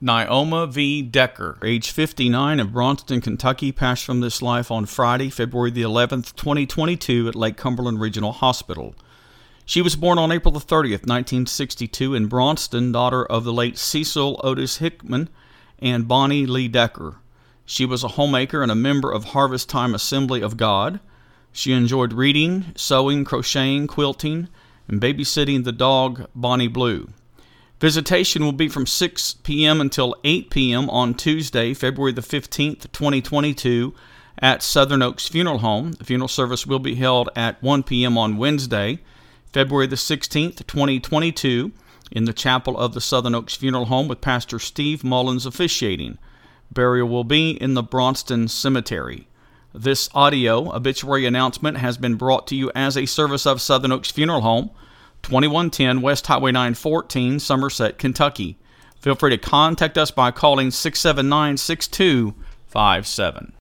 Naoma V. Decker, age 59, of Braunston, Kentucky, passed from this life on Friday, February the 11th, 2022 at Lake Cumberland Regional Hospital. She was born on April the 30th, 1962 in Braunston, daughter of the late Cecil Otis Hickman and Bonnie Lee Decker. She was a homemaker and a member of Harvest Time Assembly of God. She enjoyed reading, sewing, crocheting, quilting, and babysitting the dog Bonnie Blue. Visitation will be from 6 p.m. until 8 p.m. on Tuesday, February the 15th, 2022, at Southern Oaks Funeral Home. The funeral service will be held at 1 p.m. on Wednesday, February the 16th, 2022, in the chapel of the Southern Oaks Funeral Home with Pastor Steve Mullins officiating. Burial will be in the Braunston Cemetery. This audio obituary announcement has been brought to you as a service of Southern Oaks Funeral Home, 2110 West Highway 914, Somerset, Kentucky. Feel free to contact us by calling 679-6257.